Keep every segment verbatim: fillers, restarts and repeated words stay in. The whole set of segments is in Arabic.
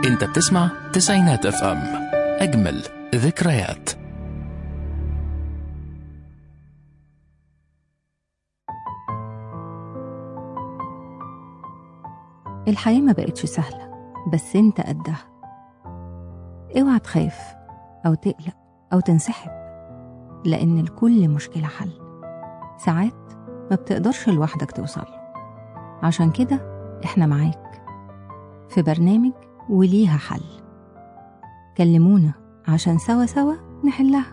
انت بتسمع تسعينات اف ام، اجمل ذكريات. الحياة ما بقتش سهلة، بس انت قدها. اوعى تخاف او تقلق او تنسحب، لان لكل مشكلة حل. ساعات ما بتقدرش لوحدك توصل، عشان كده احنا معاك في برنامج وليها حل. كلمونا عشان سوا سوا نحلها.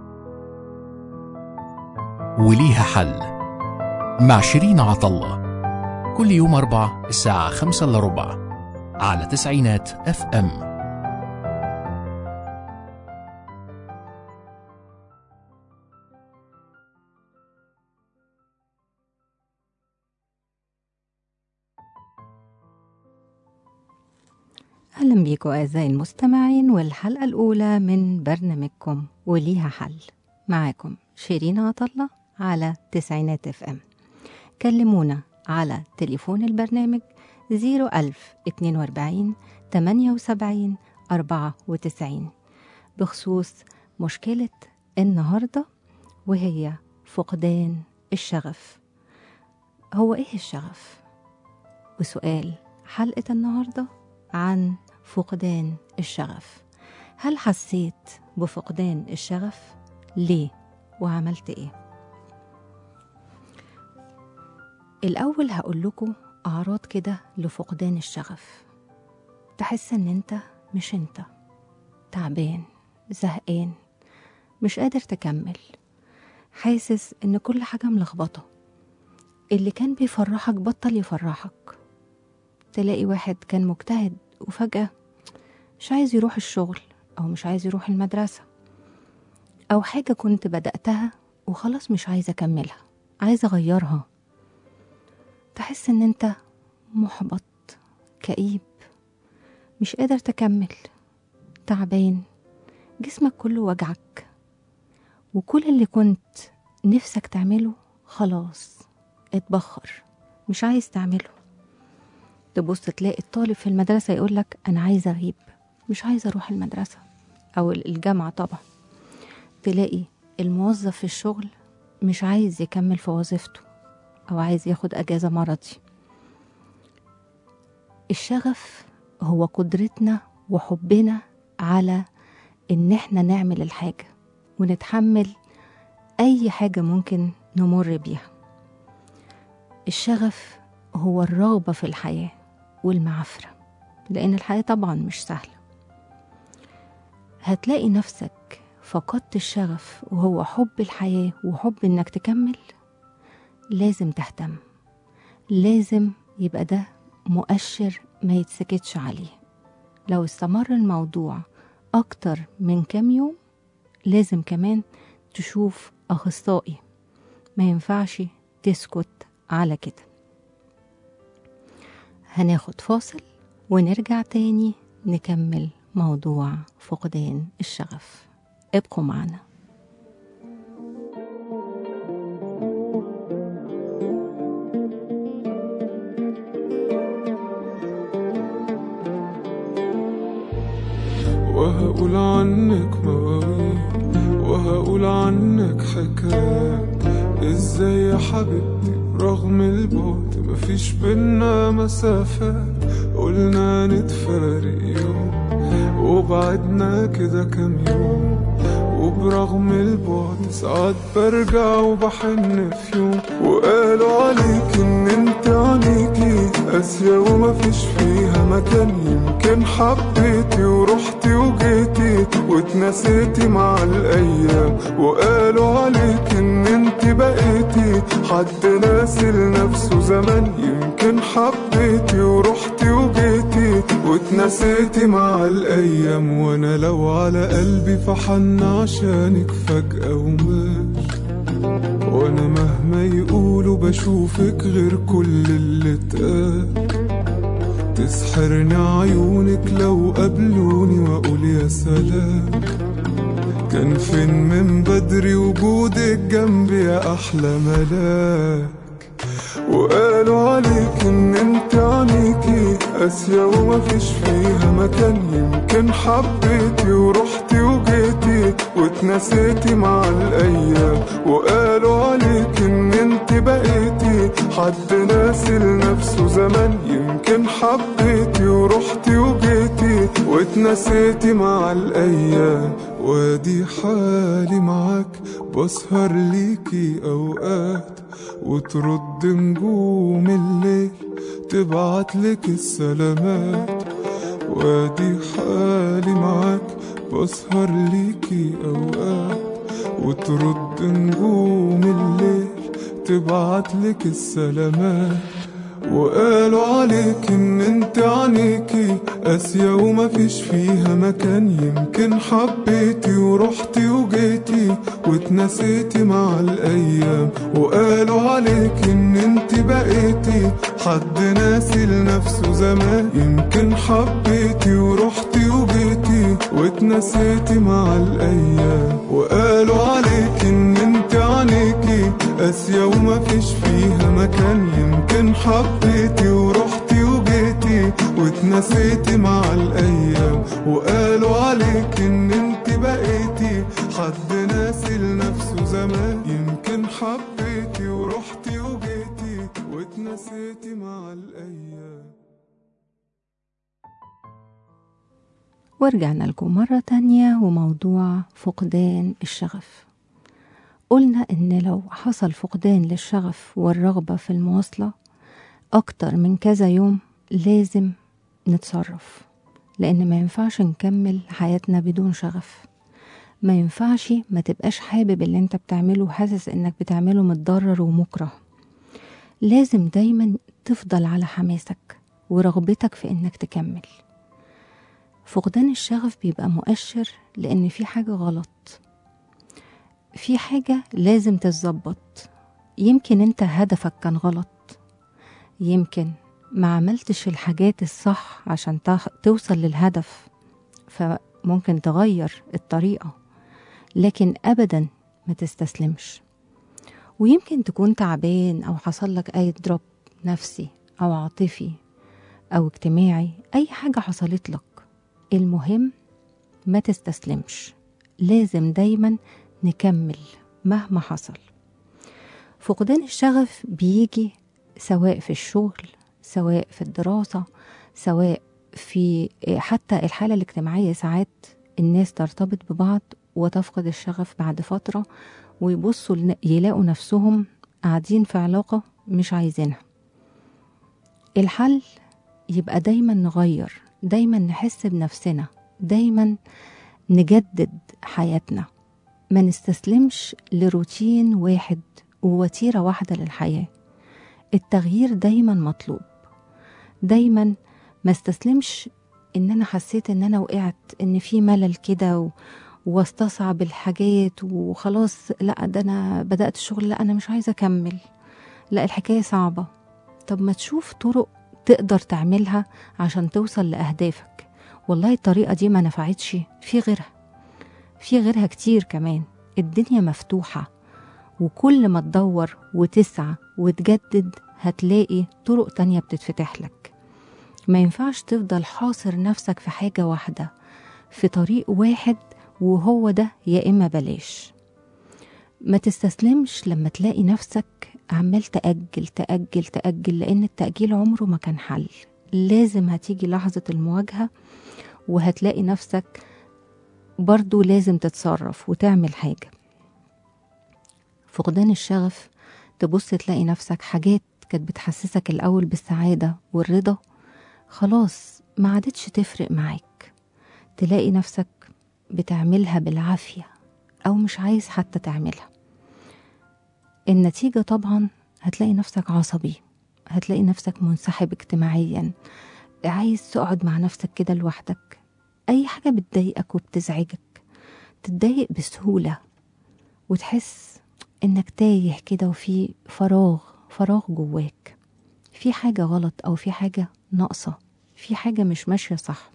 وليها حل مع شيرين عطلة، كل يوم أربعة الساعة خمسة إلا ربع على تسعينات اف ام. أهلا بيكم أعزائي المستمعين، والحلقة الأولى من برنامجكم وليها حل. معاكم شيرين عطلة على تسعينات اف ام. كلمونا على تليفون البرنامج زيرو ألف اتنين واربعين تمانية وسبعين أربعة وتسعين بخصوص مشكلة النهاردة، وهي فقدان الشغف. هو إيه الشغف؟ وسؤال حلقة النهاردة عن فقدان الشغف. هل حسيت بفقدان الشغف؟ ليه؟ وعملت إيه؟ الأول هقول لكم أعراض كده لفقدان الشغف. تحس إن أنت مش أنت، تعبان، زهقان، مش قادر تكمل، حاسس إن كل حاجة ملخبطة، اللي كان بيفرحك بطل يفرحك. تلاقي واحد كان مجتهد وفجأة مش عايز يروح الشغل أو مش عايز يروح المدرسة، أو حاجة كنت بدأتها وخلاص مش عايز أكملها، عايز أغيرها. تحس إن أنت محبط، كئيب، مش قادر تكمل، تعبان، جسمك كله وجعك، وكل اللي كنت نفسك تعمله خلاص اتبخر، مش عايز تعمله. تبص تلاقي الطالب في المدرسة يقولك أنا عايز أغيب، مش عايز أروح المدرسة أو الجامعة. طبعا تلاقي الموظف في الشغل مش عايز يكمل في وظيفته أو عايز ياخد أجازة مرضي. الشغف هو قدرتنا وحبنا على إن احنا نعمل الحاجة ونتحمل أي حاجة ممكن نمر بيها. الشغف هو الرغبة في الحياة والمعافرة، لأن الحياة طبعا مش سهلة. هتلاقي نفسك فقدت الشغف وهو حب الحياة وحب إنك تكمل. لازم تهتم، لازم يبقى ده مؤشر ما يتسكتش عليه. لو استمر الموضوع أكتر من كام يوم لازم كمان تشوف أخصائي، ما ينفعش تسكت على كده. هناخد فاصل ونرجع تاني نكمل موضوع فقدان الشغف. ابقوا معنا. وهقول عنك مواويل وهقول عنك حكايات. ازاي يا حبيبتي رغم البعد مفيش بينا مسافات، قلنا نتفارق يوم وبعدنا كده كام يوم، وبرغم البعد ساعات برجع وبحن في يوم. وقالوا عليك ان انت عليكي قاسية ومفيش فيها مكان، يمكن حبيتي ورحتي وجيتي واتنسيتي مع الايام. وقالوا عليك ان انت بقيتي حد ناسي لنفسه زمان، يمكن حبيتي ورحتي وجيتي واتنسيتي مع الايام. وانا لو على قلبي فحن عشانك فجأة ومات، وانا مهما يقولوا بشوفك غير كل اللي اتقال. تسحرني عيونك لو قابلوني واقول يا سلام، كان فين من بدري وجودك جنبي يا احلى ملاك. وقالوا عليك ان انت عليكي قاسية ومفيش فيها مكان. يمكن حبيتي ورحتي وجيتي واتنسيتي مع الأيام، وقالوا عليك إن انت بقيتي حد ناسي لنفسه زمان. يمكن حبيتي ورحتي وجيتي واتنسيتي مع الأيام، وادي حالي معاك بسهر ليكي أوقات وترد نجوم الليل تبعتلك السلامات. وادي حالي معاك بسهر ليكي أوقات وترد نجوم الليل تبعتلك السلامات. وقالوا عليك ان انت عنيكي قاسية ومفيش فيها مكان. يمكن حبيتي ورحتي وجيتي واتنسيتي مع الايام، وقالوا عليك ان انت بقيتي حد ناسي لنفسه زمان. يمكن حبيتي ورحتي وجيتي واتنسيتي مع الايام، وقالوا عليك ان انت عنيكي قاسية ومفيش فيها مكان. يمكن حبيتي ورحتي وجيتي واتنسيتي مع الايام، وقالوا عليك ان انت بقيتي حد ناسي لنفسه زمان. يمكن حبيتي ورحتي وجيتي واتنسيتي مع الايام. ورجعنا لكم مرة تانية وموضوع فقدان الشغف. قلنا إن لو حصل فقدان للشغف والرغبة في المواصلة أكتر من كذا يوم لازم نتصرف، لأن ما ينفعش نكمل حياتنا بدون شغف. ما ينفعش ما تبقاش حابب اللي انت بتعمله وحاسس انك بتعمله متضرر ومكره. لازم دايما تفضل على حماسك ورغبتك في انك تكمل. فقدان الشغف بيبقى مؤشر لأن في حاجة غلط، في حاجة لازم تتظبط. يمكن انت هدفك كان غلط، يمكن ما عملتش الحاجات الصح عشان توصل للهدف، فممكن تغير الطريقة، لكن أبدا ما تستسلمش. ويمكن تكون تعبان أو حصل لك أي دروب نفسي أو عاطفي أو اجتماعي، أي حاجة حصلت لك، المهم ما تستسلمش. لازم دايما نكمل مهما حصل. فقدان الشغف بيجي سواء في الشغل، سواء في الدراسة، سواء في حتى الحالة الاجتماعية. ساعات الناس ترتبط ببعض وتفقد الشغف بعد فترة، ويبصوا يلاقوا نفسهم قاعدين في علاقة مش عايزينها. الحل يبقى دايما نغير، دايما نحس بنفسنا، دايما نجدد حياتنا، ما نستسلمش لروتين واحد ووتيرة واحدة للحياة. التغيير دايما مطلوب. دايما ما استسلمش ان انا حسيت ان انا وقعت، ان في ملل كده و... واستصعب الحاجات وخلاص، لا ده انا بدأت الشغل، لا انا مش عايزة اكمل، لا الحكاية صعبة. طب ما تشوف طرق تقدر تعملها عشان توصل لأهدافك. والله الطريقة دي ما نفعتش، في غيرها، في غيرها كتير كمان. الدنيا مفتوحة، وكل ما تدور وتسعى وتجدد هتلاقي طرق تانية بتتفتح لك. ما ينفعش تفضل حاصر نفسك في حاجة واحدة، في طريق واحد، وهو ده يا إما بلاش. ما تستسلمش لما تلاقي نفسك عمال تأجل تأجل تأجل، لأن التأجيل عمره ما كان حل. لازم هتيجي لحظة المواجهة وهتلاقي نفسك برضو لازم تتصرف وتعمل حاجة. فقدان الشغف تبص تلاقي نفسك حاجات كانت بتحسسك الأول بالسعادة والرضا خلاص ما عادتش تفرق معاك، تلاقي نفسك بتعملها بالعافية أو مش عايز حتى تعملها. النتيجة طبعا هتلاقي نفسك عصبي، هتلاقي نفسك منسحب اجتماعيا، عايز تقعد مع نفسك كده لوحدك. أي حاجة بتضايقك وبتزعجك تتضايق بسهولة، وتحس إنك تايه كده وفي فراغ فراغ جواك، في حاجة غلط أو في حاجة ناقصة، في حاجة مش ماشية صح.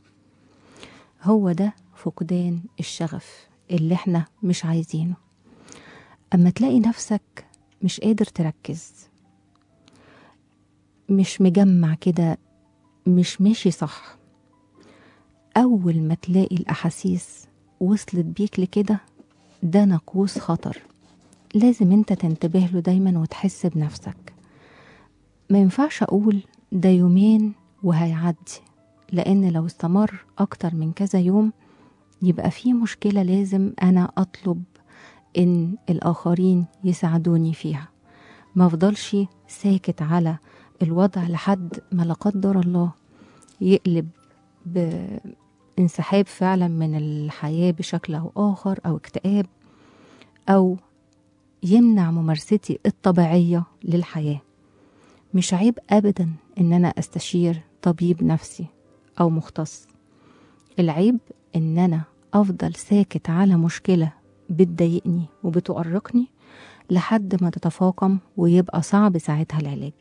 هو ده فقدان الشغف اللي احنا مش عايزينه. أما تلاقي نفسك مش قادر تركز، مش مجمع كده مش ماشي صح. أول ما تلاقي الأحاسيس وصلت بيك لكده، ده ناقوس خطر، لازم انت تنتبه له دايما وتحس بنفسك. ما ينفعش أقول ده يومين وهيعدي، لأن لو استمر أكتر من كذا يوم يبقى في مشكلة لازم أنا أطلب إن الآخرين يساعدوني فيها. ما أفضلش ساكت على الوضع لحد ما لا قدر الله يقلب بانسحاب فعلا من الحياة بشكل أو آخر، أو اكتئاب، أو يمنع ممارستي الطبيعية للحياة. مش عيب أبدا إن أنا أستشير طبيب نفسي أو مختص. العيب إن أنا أفضل ساكت على مشكلة بتضايقني وبتؤرقني لحد ما تتفاقم ويبقى صعب ساعتها العلاج.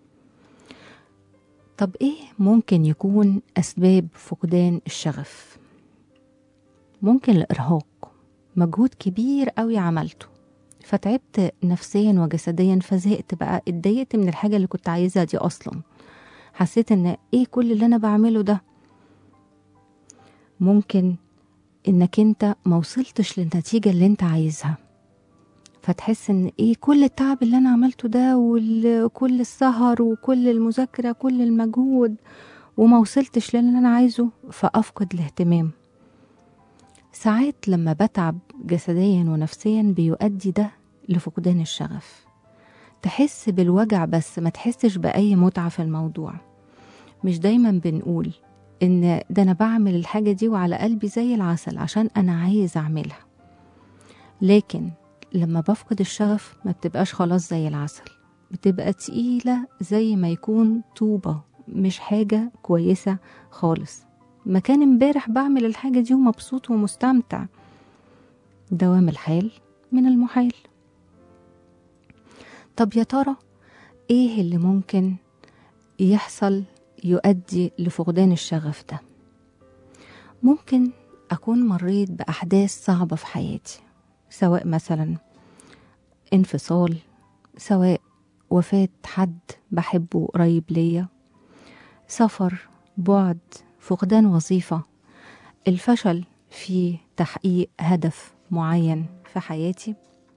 طب إيه ممكن يكون أسباب فقدان الشغف؟ ممكن الإرهاق، مجهود كبير قوي عملته فتعبت نفسيا وجسديا فزهقت بقى، اتضايقت من الحاجة اللي كنت عايزها دي أصلا، حسيت إن إيه كل اللي أنا بعمله ده. ممكن إنك أنت موصلتش للنتيجة اللي أنت عايزها، فتحس إن إيه كل التعب اللي أنا عملته ده وكل السهر وكل المذاكرة كل المجهود وما وصلتش للي أنا عايزه، فأفقد الاهتمام. ساعات لما بتعب جسديا ونفسيا بيؤدي ده لفقدان الشغف، تحس بالوجع بس ما تحسش بأي متعة في الموضوع. مش دايما بنقول إن ده أنا بعمل الحاجة دي وعلى قلبي زي العسل عشان أنا عايز أعملها، لكن لما بفقد الشغف ما بتبقاش خلاص زي العسل، بتبقى تقيلة زي ما يكون طوبة، مش حاجة كويسة خالص. مكان امبارح بعمل الحاجة دي ومبسوط ومستمتع، دوام الحال من المحال. طب يا ترى ايه اللي ممكن يحصل يؤدي لفقدان الشغف ده؟ ممكن أكون مريت بأحداث صعبة في حياتي، سواء مثلا انفصال، سواء وفاة حد بحبه قريب ليا، سفر، بعد، فقدان وظيفة، الفشل في تحقيق هدف معين في حياتي،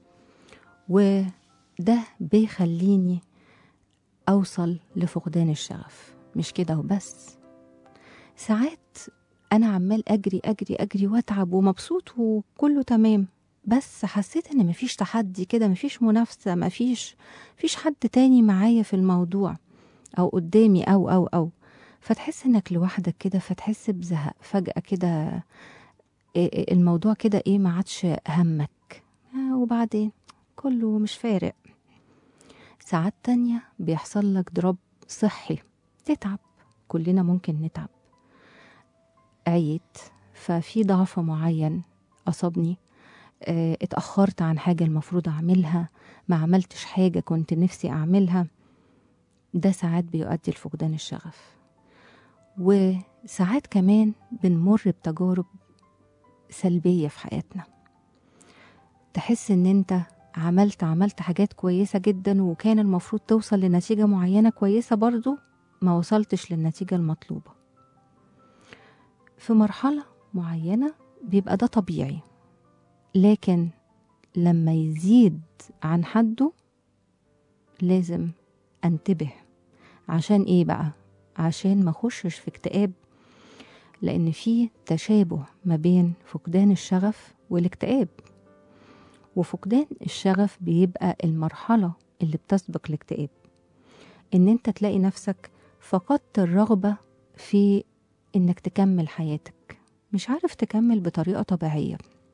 وده بيخليني أوصل لفقدان الشغف. مش كده وبس، ساعات أنا عمال أجري أجري أجري وأتعب ومبسوط وكله تمام، بس حسيت إن مفيش تحدي كده، مفيش منافسة، مفيش فيش حد تاني معايا في الموضوع أو قدامي أو أو أو فتحس إنك لوحدك كده، فتحس بزهق فجأة كده، الموضوع كده إيه ما عادش همك، وبعدين كله مش فارق. ساعات تانية بيحصل لك ضرب صحي، تتعب، كلنا ممكن نتعب، عيت ففي ضعف معين أصابني، اه اتأخرت عن حاجة المفروض أعملها، ما عملتش حاجة كنت نفسي أعملها، ده ساعات بيؤدي لفقدان الشغف. وساعات كمان بنمر بتجارب سلبية في حياتنا، تحس ان انت عملت عملت حاجات كويسة جدا وكان المفروض توصل لنتيجة معينة كويسة، برضو ما وصلتش للنتيجة المطلوبة. في مرحلة معينة بيبقى ده طبيعي، لكن لما يزيد عن حده لازم انتبه. عشان ايه بقى؟ عشان ما اخشش في اكتئاب، لان في تشابه ما بين فقدان الشغف والاكتئاب. وفقدان الشغف بيبقى المرحلة اللي بتسبق الاكتئاب، ان انت تلاقي نفسك فقدت الرغبة في انك تكمل حياتك، مش عارف تكمل بطريقة طبيعية.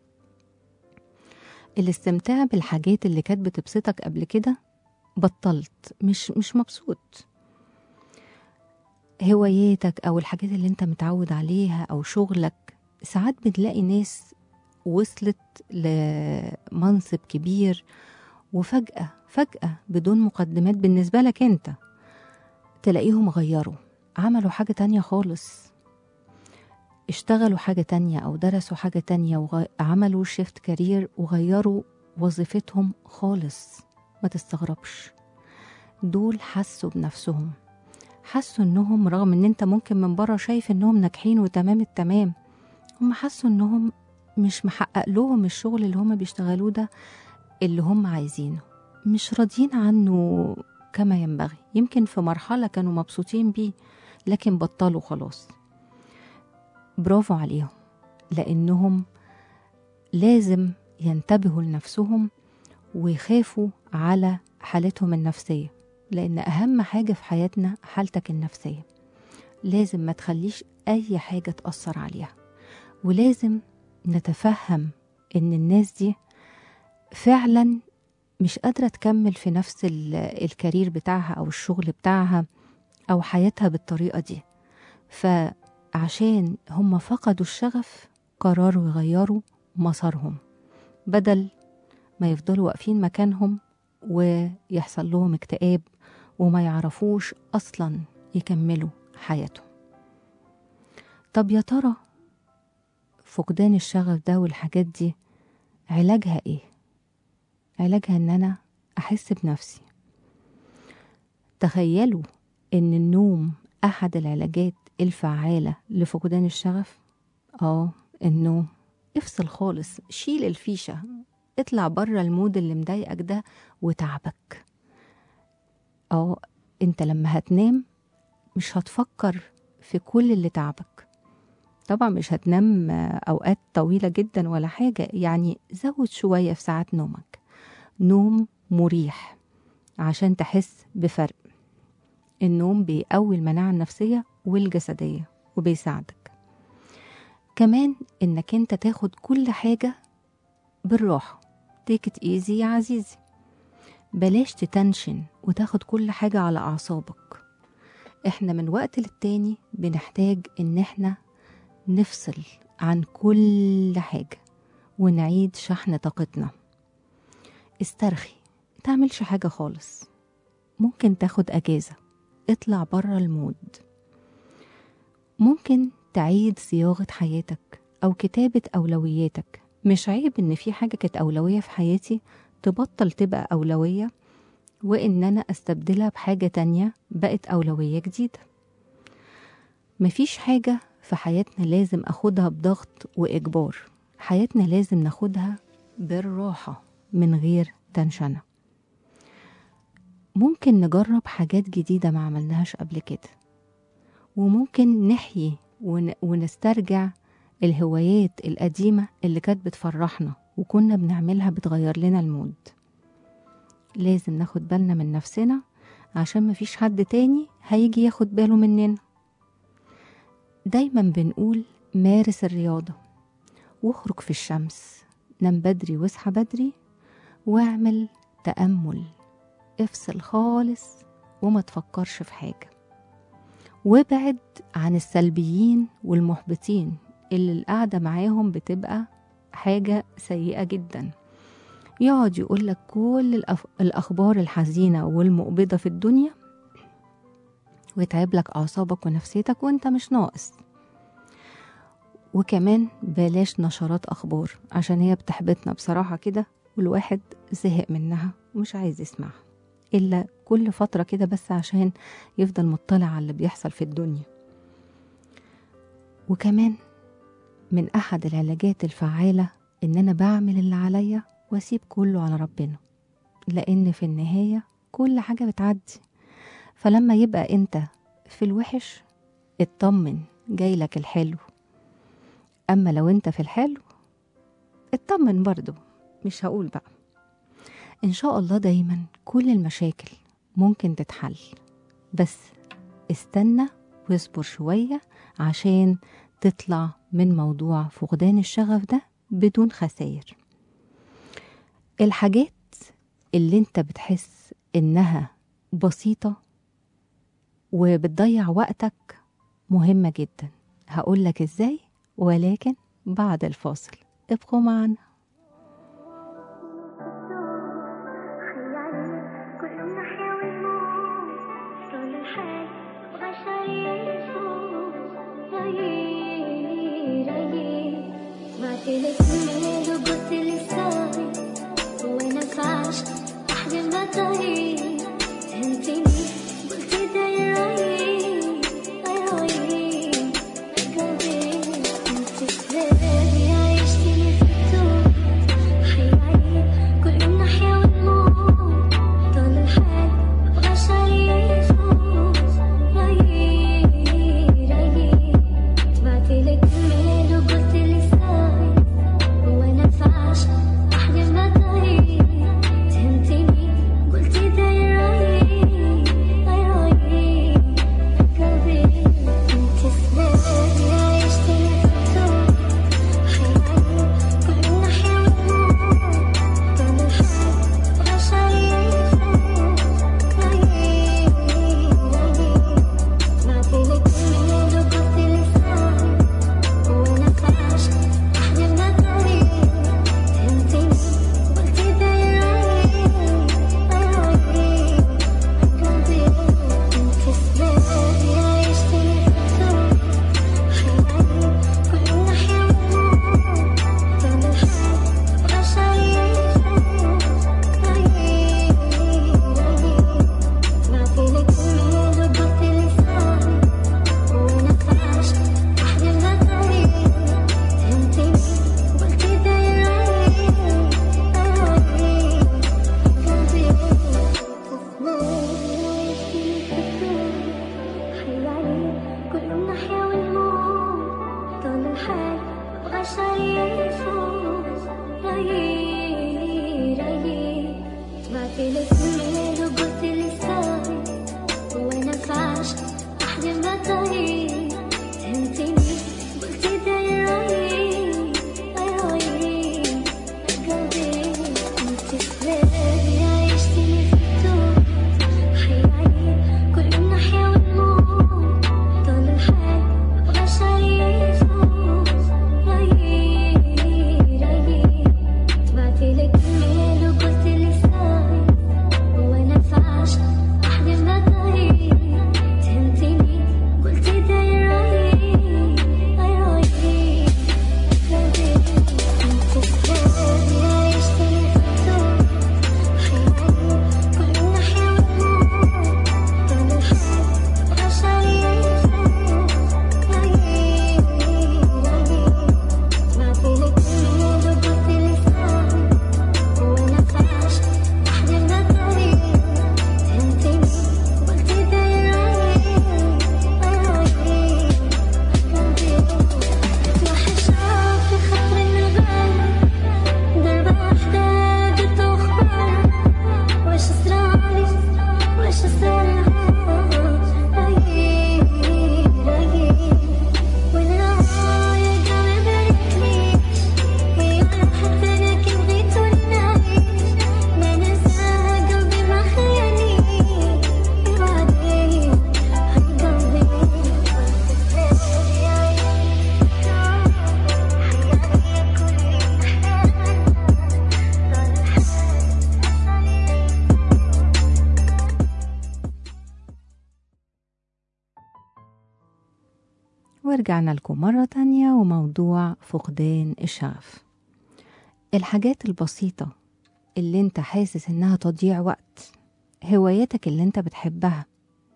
الاستمتاع بالحاجات اللي كانت بتبسطك قبل كده بطلت، مش مش مبسوط. هواياتك او الحاجات اللي انت متعود عليها او شغلك، ساعات بتلاقي ناس وصلت لمنصب كبير وفجأة فجأة بدون مقدمات بالنسبة لك انت تلاقيهم غيروا، عملوا حاجة تانية خالص، اشتغلوا حاجة تانية أو درسوا حاجة تانية وعملوا شيفت كارير وغيروا وظيفتهم خالص. ما تستغربش، دول حسوا بنفسهم، حسوا انهم رغم ان انت ممكن من بره شايف انهم ناجحين وتمام التمام، هم حسوا انهم مش محقق لهم الشغل اللي هم بيشتغلوه ده اللي هم عايزينه، مش راضيين عنه كما ينبغي. يمكن في مرحلة كانوا مبسوطين بيه لكن بطلوا خلاص. برافو عليهم، لأنهم لازم ينتبهوا لنفسهم ويخافوا على حالتهم النفسية، لأن أهم حاجة في حياتنا حالتك النفسية. لازم ما تخليش أي حاجة تأثر عليها، ولازم نتفهم إن الناس دي فعلا مش قادرة تكمل في نفس الكارير بتاعها أو الشغل بتاعها أو حياتها بالطريقة دي، فعشان هم فقدوا الشغف قرروا يغيروا مسارهم، بدل ما يفضلوا واقفين مكانهم ويحصل لهم اكتئاب وما يعرفوش أصلا يكملوا حياتهم. طب يا ترى فقدان الشغف ده والحاجات دي علاجها ايه؟ علاجها ان انا احس بنفسي. تخيلوا ان النوم احد العلاجات الفعالة لفقدان الشغف. اه النوم. افصل خالص، شيل الفيشة، اطلع بره المود اللي مضايقك ده وتعبك. اه انت لما هتنام مش هتفكر في كل اللي تعبك. طبعا مش هتنام اوقات طويلة جدا ولا حاجة، يعني زود شوية في ساعات نومك، نوم مريح عشان تحس بفرق. النوم بيقوي المناعة النفسية والجسدية وبيساعدك كمان انك انت تاخد كل حاجة بالراحة. take it easy يا عزيزي، بلاش تتنشن وتاخد كل حاجة على أعصابك. احنا من وقت للتاني بنحتاج ان احنا نفصل عن كل حاجة ونعيد شحن طاقتنا. استرخي، متعملش حاجة خالص، ممكن تاخد أجازة، اطلع برا المود. ممكن تعيد صياغة حياتك أو كتابة أولوياتك. مش عيب إن في حاجة كانت أولوية في حياتي تبطل تبقى أولوية، وإن أنا أستبدلها بحاجة تانية بقت أولوية جديدة. مفيش حاجة في حياتنا لازم أخدها بضغط وإجبار، حياتنا لازم ناخدها بالراحة من غير تنشنة. ممكن نجرب حاجات جديدة ما عملناهاش قبل كده، وممكن نحيي ون... ونسترجع الهوايات القديمة اللي كانت بتفرحنا وكنا بنعملها بتغير لنا المود. لازم ناخد بالنا من نفسنا عشان مفيش حد تاني هيجي ياخد باله مننا. دايما بنقول مارس الرياضة، واخرج في الشمس، نام بدري واصحى بدري، واعمل تأمل، افصل خالص وما تفكرش في حاجة، وابعد عن السلبيين والمحبطين اللي القعدة معاهم بتبقى حاجة سيئة جدا. يقعد يقولك كل الأخبار الحزينة والمقبضة في الدنيا ويتعب لك أعصابك ونفسيتك وانت مش ناقص. وكمان بلاش نشرات أخبار عشان هي بتحبطنا بصراحة كده، والواحد زهق منها ومش عايز يسمعها إلا كل فترة كده بس عشان يفضل مطلع على اللي بيحصل في الدنيا. وكمان من أحد العلاجات الفعالة إن أنا بعمل اللي عليا واسيب كله على ربنا، لأن في النهاية كل حاجة بتعدي. فلما يبقى أنت في الوحش اطمن، جايلك الحلو. أما لو أنت في الحلو اطمن برضو، مش هقول بقى. إن شاء الله دايما كل المشاكل ممكن تتحل، بس استنى واصبر شوية عشان تطلع من موضوع فقدان الشغف ده بدون خسائر. الحاجات اللي انت بتحس انها بسيطة وبتضيع وقتك مهمة جدا، هقولك ازاي ولكن بعد الفاصل. ابقوا معنا. طريق فهمتني قلت داير رايق ورجعنا لكم مرة تانية وموضوع فقدان الشغف. الحاجات البسيطة اللي انت حاسس انها تضييع وقت، هواياتك اللي انت بتحبها،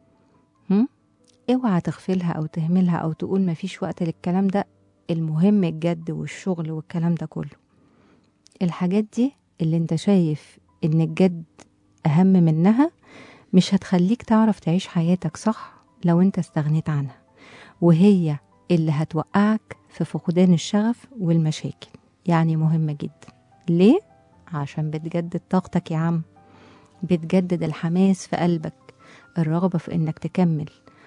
هم؟ اوعى تغفلها او تهملها او تقول مفيش وقت للكلام ده. المهم الجد والشغل والكلام ده كله. الحاجات دي اللي انت شايف ان الجد اهم منها مش هتخليك تعرف تعيش حياتك صح لو انت استغنيت عنها، وهي اللي هتوقعك في فقدان الشغف والمشاكل. يعني مهمة جدا. ليه؟ عشان بتجدد طاقتك يا عم، بتجدد الحماس في قلبك، الرغبة في انك تكمل.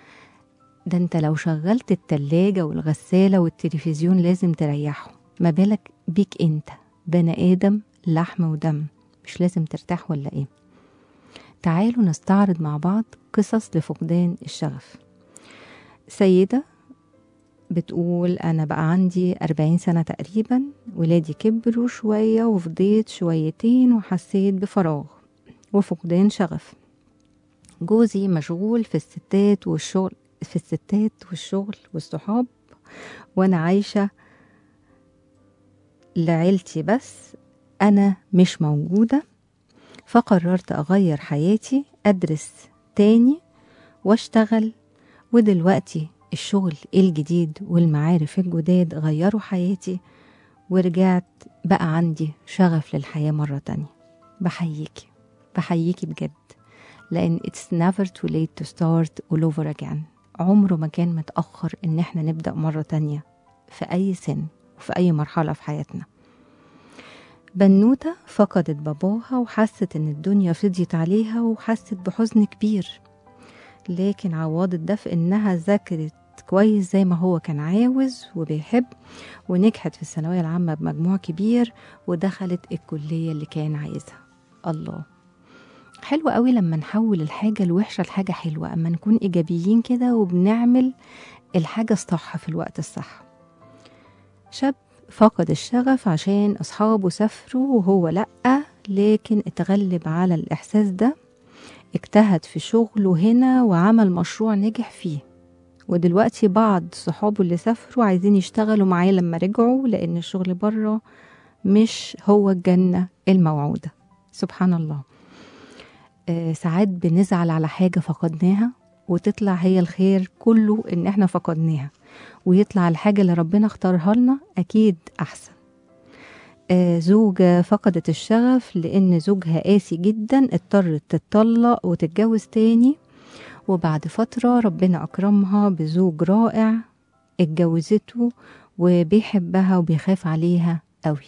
ده انت لو شغلت التلاجة والغسالة والتلفزيون لازم تريحه، ما بالك بيك انت بني آدم لحم ودم، مش لازم ترتاح ولا ايه؟ تعالوا نستعرض مع بعض قصص لفقدان الشغف. سيدة بتقول أنا بقى عندي أربعين سنة تقريبا، ولادي كبروا شوية وفضيت شويتين وحسيت بفراغ وفقدان شغف. جوزي مشغول في الستات والشغل في الستات والشغل والصحاب، وأنا عايشة لعيلتي بس أنا مش موجودة. فقررت أغير حياتي، أدرس تاني واشتغل، ودلوقتي الشغل الجديد والمعارف الجداد غيروا حياتي، ورجعت بقى عندي شغف للحياة مرة تانية. بحييكي بحييكي بجد، لأن it's never too late to start all over again. عمره ما كان متأخر إن احنا نبدأ مرة تانية في أي سن وفي أي مرحلة في حياتنا. بنوتة فقدت باباها وحست إن الدنيا فضيت عليها وحست بحزن كبير، لكن عوضت ده في إنها ذاكرت كويس زي ما هو كان عاوز وبيحب، ونجحت في الثانوية العامة بمجموع كبير، ودخلت الكلية اللي كان عايزها. الله، حلو قوي لما نحول الحاجة الوحشة لحاجة حلوة، أما نكون إيجابيين كده وبنعمل الحاجة الصح في الوقت الصح. شاب فقد الشغف عشان أصحابه سافروا وهو لأ، لكن اتغلب على الإحساس ده، اجتهد في شغله هنا وعمل مشروع نجح فيه، ودلوقتي بعض صحابه اللي سافروا عايزين يشتغلوا معاه لما رجعوا، لأن الشغل بره مش هو الجنة الموعودة. سبحان الله. آه ساعات بنزعل على حاجة فقدناها وتطلع هي الخير كله إن احنا فقدناها، ويطلع الحاجة اللي ربنا اختارها لنا أكيد أحسن. آه زوجة فقدت الشغف لأن زوجها قاسي جدا، اضطرت تتطلق وتتجوز تاني، وبعد فترة ربنا أكرمها بزوج رائع اتجوزته وبيحبها وبيخاف عليها قوي.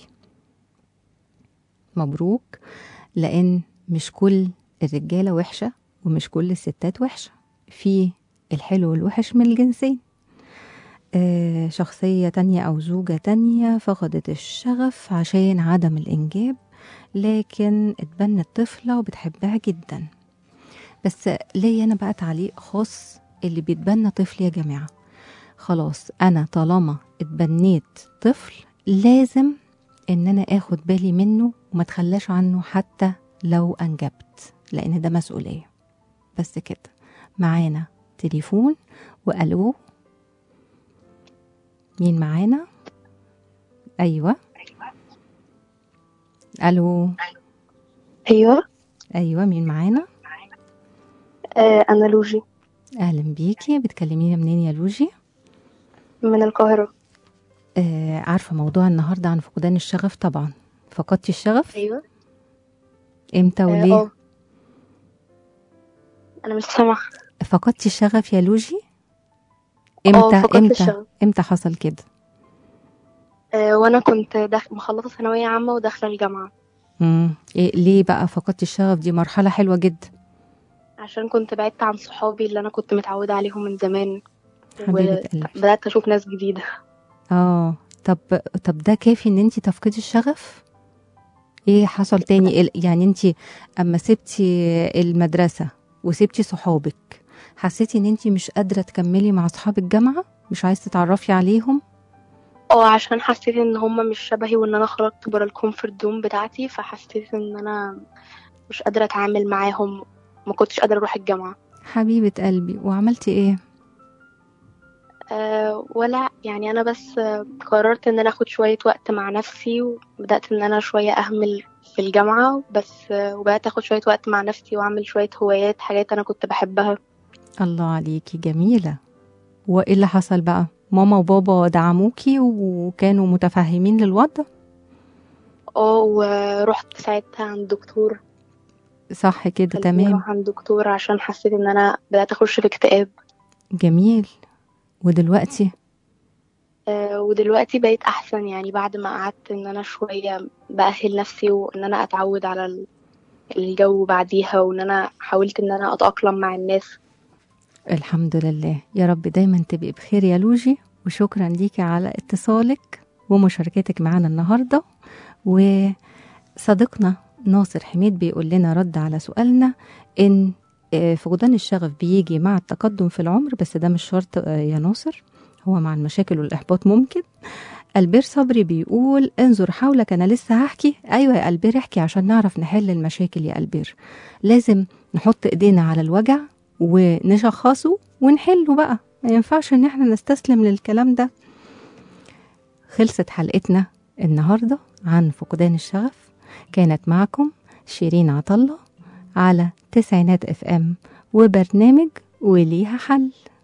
مبروك، لأن مش كل الرجالة وحشة ومش كل الستات وحشة، في الحلو والوحش من الجنسين. آه شخصية تانية أو زوجة تانية فقدت الشغف عشان عدم الإنجاب، لكن اتبنت طفلة وبتحبها جدا. بس ليا أنا بقى تعليق خاص، اللي بيتبنى طفل يا جماعة خلاص، أنا طالما اتبنيت طفل لازم إن أنا أخد بالي منه وما تخلاش عنه حتى لو أنجبت، لأن ده مسؤولية. بس كده. معانا تليفون، وألو، مين معانا؟ أيوة. ألو. ايوه. أيوة، مين معانا؟ آه انا لوجي. أهلا بيكي، بتكلمينا منين يا لوجي؟ من القاهرة. آه عارفة موضوع النهاردة عن فقدان الشغف طبعا. فقدتي الشغف؟ ايوه. امتى اه وليه؟ آه. انا مش سامعة. فقدتي الشغف يا لوجي؟ اه امتى فقدت امتى الشغف. امتى حصل كده؟ آه وانا كنت داخ... مخلصة ثانوية عامة وداخلة الجامعة. امم إيه ليه بقى فقدتي الشغف؟ دي مرحلة حلوة جدا. عشان كنت بعدت عن صحابي اللي انا كنت متعودة عليهم من زمان، حبيبة قلبي. وبدأت اشوف ناس جديدة. اه طب طب ده كافي ان انتي تفقدي الشغف؟ ايه حصل تاني؟ ال- يعني انتي اما سبتي المدرسة وسبتي صحابك، حسيتي ان انتي مش قادرة تكملي مع صحاب الجامعة؟ مش عايزة تتعرفي عليهم؟ اه عشان حسيت ان هما مش شبهي وان انا خرجت برا الكومفورت زون بتاعتي، فحسيت ان انا مش قادرة اتعامل معاهم، ما كنتش قادرة اروح الجامعة. حبيبة قلبي، وعملتي ايه؟ أه ولا يعني انا بس آه، قررت ان انا اخد شوية وقت مع نفسي، وبدأت ان انا شوية اهمل في الجامعة بس، آه، وبدأت اخد شوية وقت مع نفسي واعمل شوية هوايات، حاجات انا كنت بحبها. الله عليكي، جميلة. وايه اللي حصل بقى؟ ماما وبابا دعموكي وكانوا متفهمين للوضع؟ اه ورحت ساعتها عند دكتور، صح كده، خليني تمام. اروح عند دكتور عشان حسيت ان انا بدأت اخش في اكتئاب. جميل. ودلوقتي؟ أه ودلوقتي بقيت احسن، يعني بعد ما قعدت ان انا شوية بأهل نفسي وان انا اتعود على ال- الجو بعديها، وان انا حاولت ان انا اتأقلم مع الناس. الحمد لله. يا رب دايما تبقي بخير يا لوجي، وشكرا ليكي على اتصالك ومشاركتك معنا النهاردة. وصديقنا ناصر حميد بيقول لنا رد على سؤالنا إن آه، فقدان الشغف بيجي مع التقدم في العمر، بس ده مش شرط آه، يا ناصر، هو مع المشاكل والإحباط ممكن. البير صبري بيقول انظر حولك، أنا لسه هحكي. أيوة يا البير، احكي عشان نعرف نحل المشاكل يا البير. لازم نحط إيدينا على الوجع ونشخصه ونحله بقى، ما ينفعش ان احنا نستسلم للكلام ده. خلصت حلقتنا النهاردة عن فقدان الشغف. كانت معكم شيرين عطلة على تسعينات اف ام وبرنامج وليها حل.